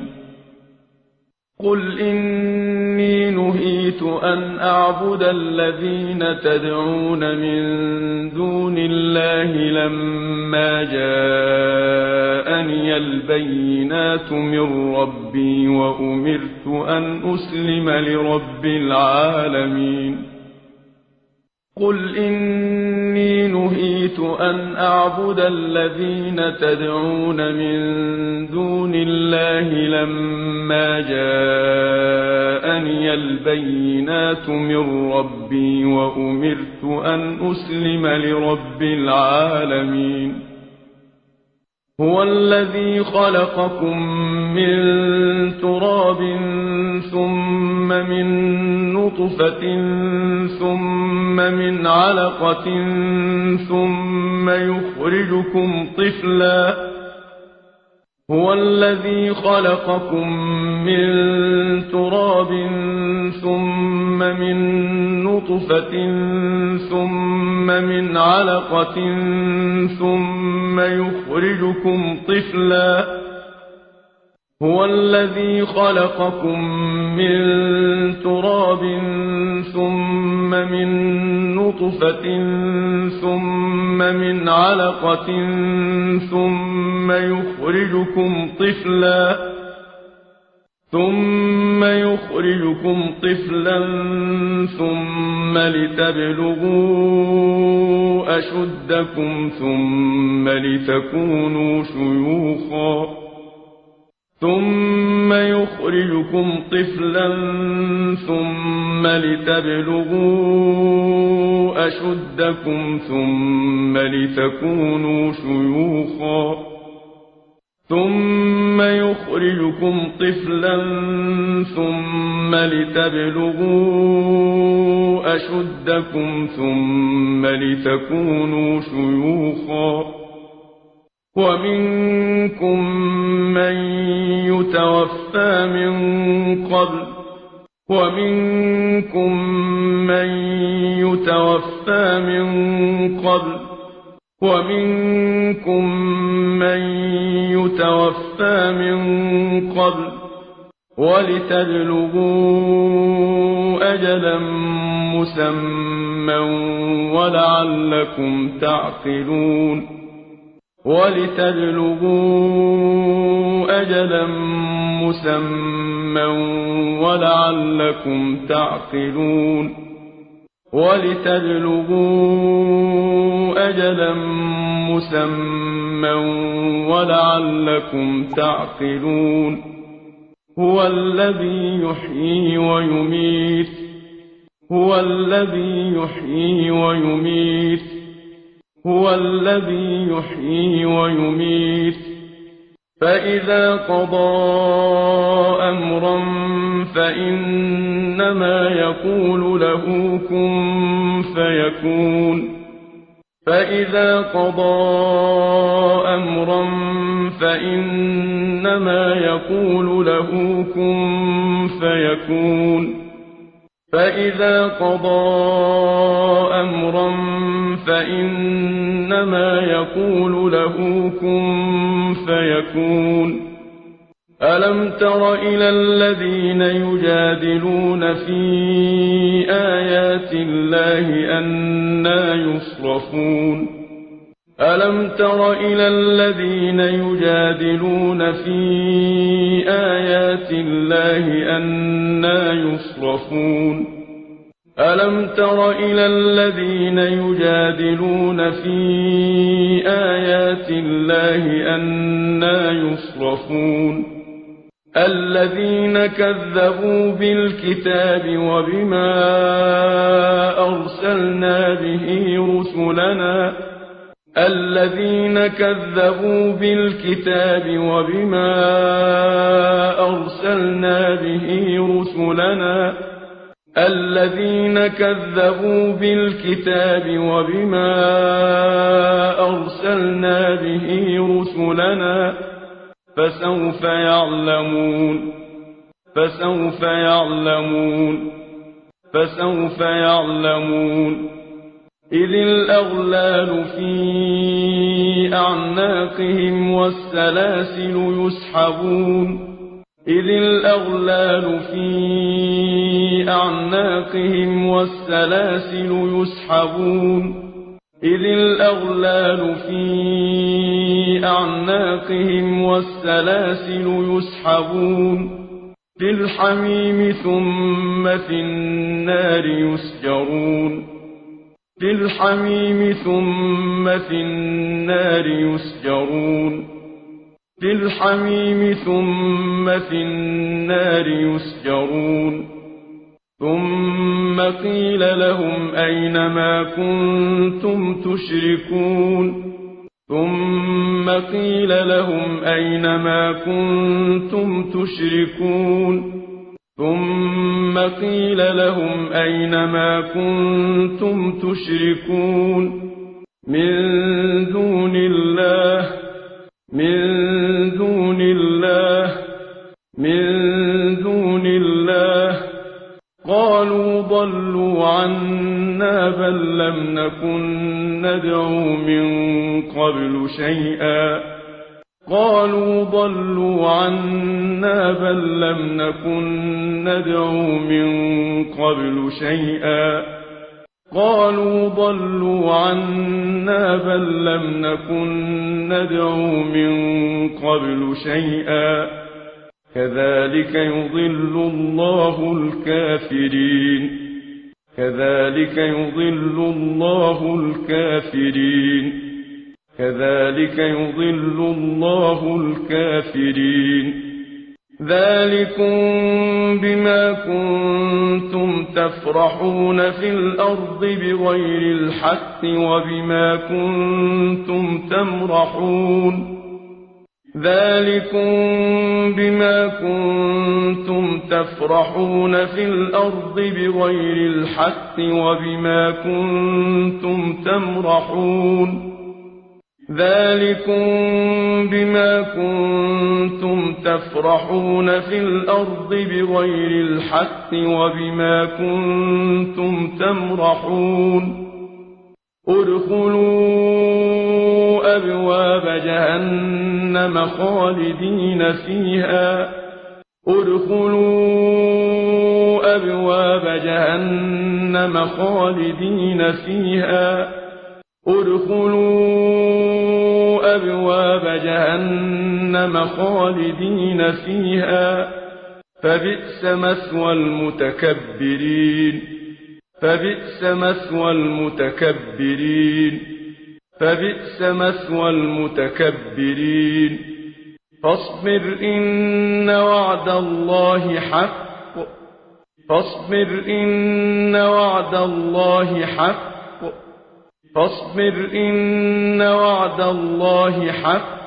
قل إني نهيت أن أعبد الذين تدعون من دون الله لما جاءني البينات من ربي وأمرت أن أسلم لرب العالمين قل إني نهيت أن أعبد الذين تدعون من دون الله لما جاءني البينات من ربي وأمرت أن أسلم لرب العالمين هو الذي خلقكم من تراب ثم من نطفة ثم من علقة ثم يخرجكم طفلا هو الذي خلقكم من تراب ثم من نطفة ثم من علقة ثم يخرجكم طفلا هو الذي خلقكم من تراب ثم من نطفة ثم من علقة ثم يخرجكم طفلا ثم يخرجكم طفلا ثم لتبلغوا أشدكم ثم لتكونوا شيوخا ثم يخرجكم طفلا ثم لتبلغوا أشدكم ثم لتكونوا شيوخا ثم يخرجكم طفلا ثم لتبلغوا أشدكم ثم لتكونوا شيوخا ومنكم من يتوفى من قبل ومنكم من يتوفى من قبل ومنكم من يتوفى من قبل ولتبلغوا أجلا مسمى ولعلكم تعقلون ولتبلغوا أجلا مسمى ولعلكم تعقلون ولتبلغوا أجلا مسمى ولعلكم تعقلون هو الذي يحيي ويميت هو الذي يحيي ويميت هو الذي يحيي ويميت فإذا قضى أمرا فإنما يقول له كن فيكون فإذا قضى أمرا فإنما يقول له كن فيكون فإذا قضى أمرا فإنما يقول له كن فيكون ألم تر إلى الذين يجادلون في آيات الله أنى يصرفون ألم تر إلى الذين يجادلون في آيات الله أنى يصرفون ألم تر إلى الذين يجادلون في آيات الله أنى يصرفون الذين كذبوا بالكتاب وبما أرسلنا به رسلنا الذين كذبوا بالكتاب وبما أرسلنا به رسلنا الذين كذبوا بالكتاب وبما أرسلنا به رسلنا فسوف يعلمون فسوف يعلمون فسوف يعلمون إذ الأغلال في أعناقهم والسلاسل يسحبون إذ الأغلال في أعناقهم والسلاسل يسحبون إذ الأغلال في أعناقهم والسلاسل يسحبون في الحميم ثم في النار يسجرون في الحميم ثم في النار يسجرون في الحميم ثم في النار يسجرون ثم قيل لهم أين ما كنتم تشركون ثم قيل لهم أين ما كنتم تشركون ثم قيل لهم أين ما كنتم تشركون من دون الله من دون الله من دون الله قالوا ضلوا عنا بل لم نكن ندعو من قبل شيئا قالوا ضلوا عنا بل لم نكن ندعو من قبل شيئا قالوا ضلوا عنا بل لم نكن ندعو من قبل شيئا كذلك يضل الله الكافرين كذلك يضل الله الكافرين كذلك يضل الله الكافرين ذلكم بما كنتم تفرحون في الأرض بغير الحق وبما كنتم تمرحون ذلكم بما كنتم تفرحون في الأرض بغير الحق وبما كنتم تمرحون ذلكم بما كنتم تفرحون في الأرض بغير الحق وبما كنتم تمرحون ادخلوا أبواب جهنم خالدين فيها ادخلوا أبواب جهنم خالدين فيها ادخلوا أبواب جهنم خالدين فيها فبئس مثوى المتكبرين فبئس مثوى المتكبرين فبئس مثوى المتكبرين فاصبر إن وعد الله حق فاصبر إن وعد الله حق فاصبر إن وعد الله حق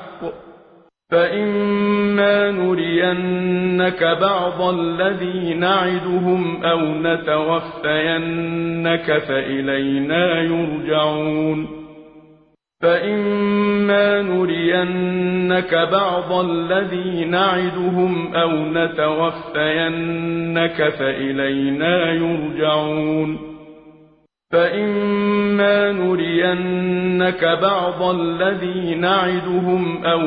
فإما نرينك بعض الذي نعدهم أو نتوفينك فإلينا يرجعون فإما نرينك بعض الذي نعدهم أو نتوفينك فإلينا يرجعون فإما نرينك بعض الذي نعدهم أو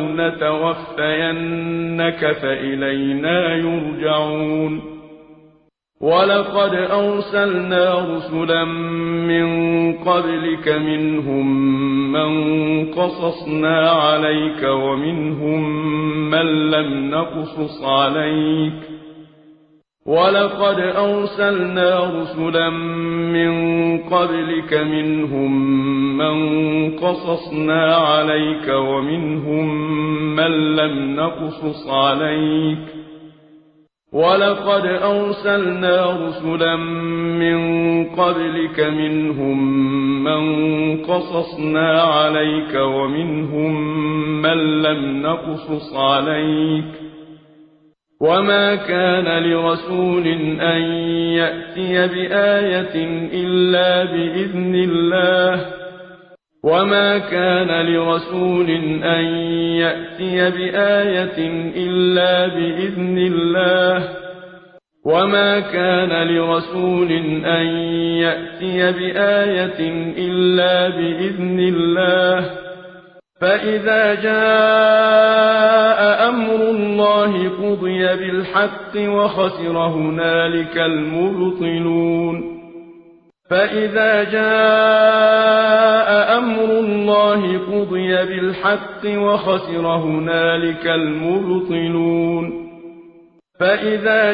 نتوفينك فإلينا يرجعون ولقد أرسلنا رسلا من قبلك منهم من قصصنا عليك ومنهم من لم نقصص عليك ولقد أرسلنا رسلا من قبلك منهم من قصصنا عليك ومنهم من لم نقصص عليك ولقد أرسلنا رسلا من قبلك منهم من قصصنا عليك ومنهم من لم نقصص عليك وما كان لرسول أن يأتي بآية إلا بإذن الله وما كان لرسول أن يأتي بآية إلا بإذن الله وما كان لرسول أن يأتي بآية إلا بإذن الله فإذا جاء أمر الله قضي بالحق وخسر هنالك المبطلون فإذا جاء أمر الله قضي بالحق وخسر هنالك المبطلون فإذا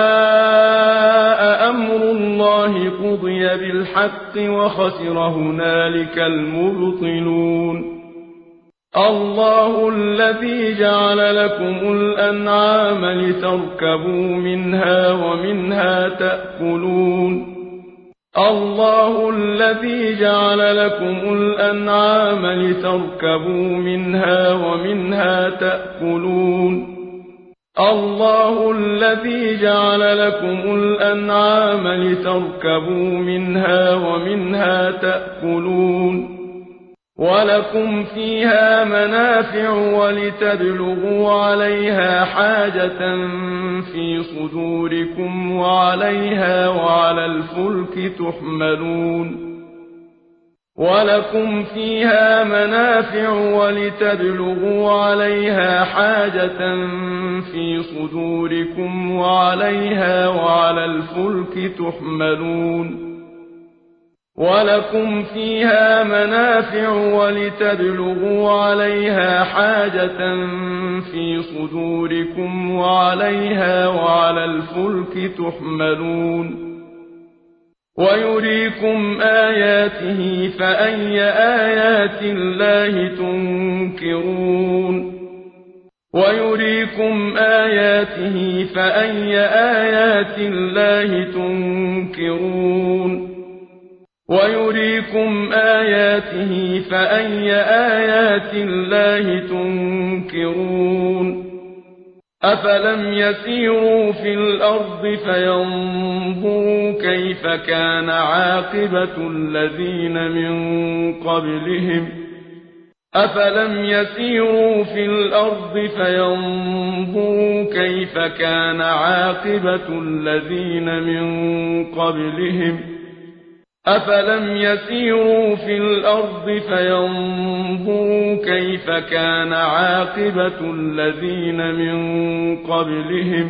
جاء أمر الله قضي بالحق وخسر هنالك المبطلون الله الذي جعل لكم الأنعام لتركبوا منها ومنها تأكلون الله الذي جعل لكم الأنعام لتركبوا منها ومنها تأكلون الله الذي جعل لكم الأنعام لتركبوا منها ومنها تأكلون ولكم فيها منافع ولتبلغوا عليها حاجة في صدوركم وعليها وعلى الفلك تحملون ولكم فيها منافع ولتبلغوا عليها حاجة في صدوركم وعليها وعلى الفلك تحملون ولكم فيها منافع ولتبلغوا عليها حاجة في صدوركم وعليها وعلى الفلك تحملون ويريكم آياته فأي آيات الله تنكرون ويريكم آياته فأي آيات الله تنكرون ويريكم آياته فأي آيات الله تنكرون أفلم يسيروا في الأرض فينظروا كيف كان عاقبة الذين من قبلهم أفلم يسيروا في الأرض فينظروا كيف كان عاقبة الذين من قبلهم أفلم يسيروا في الأرض فينظروا كيف كان عاقبة الذين من قبلهم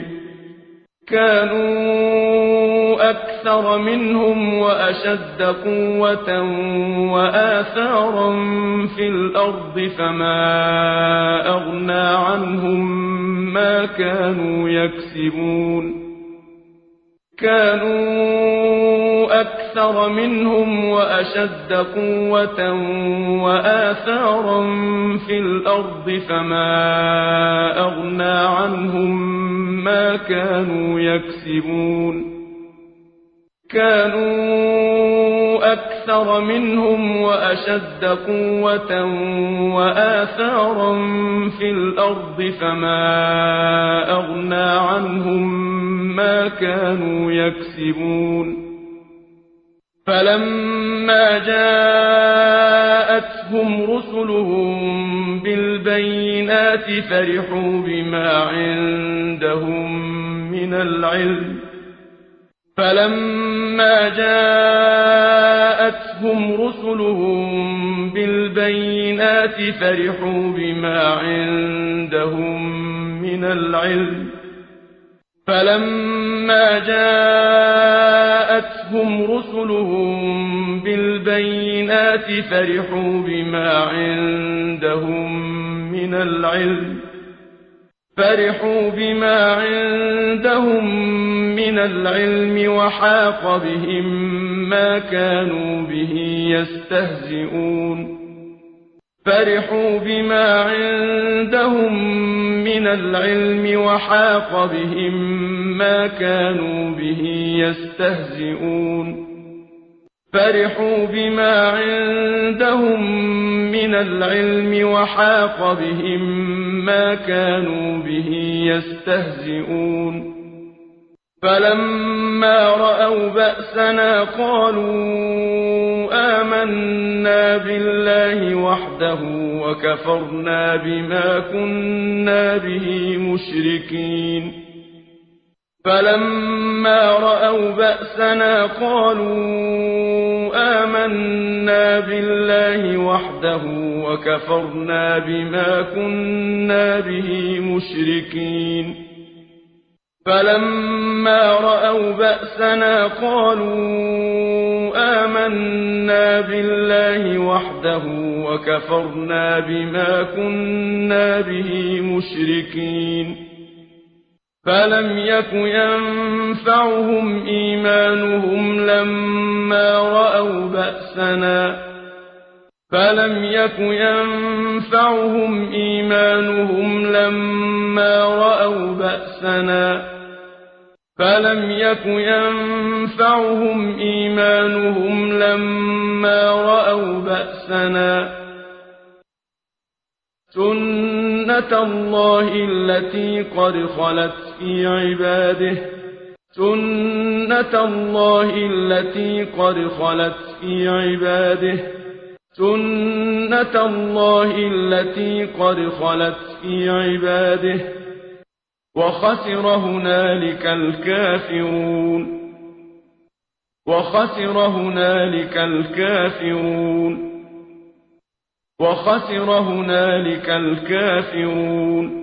كانوا أكثر منهم وأشد قوة وآثارا في الأرض فما أغنى عنهم ما كانوا يكسبون كانوا أكثر منهم وأشد قوة وآثارا في الأرض فما أغنى عنهم ما كانوا يكسبون كانوا أكثر منهم وأشد قوة وآثارا في الأرض فما أغنى عنهم ما كانوا يكسبون فلما جاءتهم رسلهم بالبينات فرحوا بما عندهم من العلم فلما جاءتهم رسلهم بالبينات فرحوا بما عندهم من العلم فلما جاءتهم رسلهم بالبينات فرحوا بما عندهم من العلم فرحوا بما عندهم من العلم وحاق بهم ما كانوا به يستهزئون فرحوا بما عندهم من العلم وحاق بهم ما كانوا به يستهزئون فرحوا بما عندهم من العلم وحاق بهم ما كانوا به يستهزئون فلما رأوا بأسنا قالوا آمنا بالله وحده وكفرنا بما كنا به مشركين فلما رأوا بأسنا قالوا آمنا بالله وحده وكفرنا بما كنا به مشركين فلما رأوا بأسنا قالوا آمنا بالله وحده وكفرنا بما كنا به مشركين فلم يك ينفعهم إيمانهم لما رأوا بأسنا فلم يك ينفعهم إيمانهم لما رأوا بأسنا فلم يك ينفعهم إيمانهم لما رأوا بأسنا سنة الله التي قد خلت في عباده سنة الله التي قد خلت في عباده سنة الله التي قد خلت في عباده وخسر هنالك الكافرون وخسر هنالك الكافرون وخسر هنالك الكافرون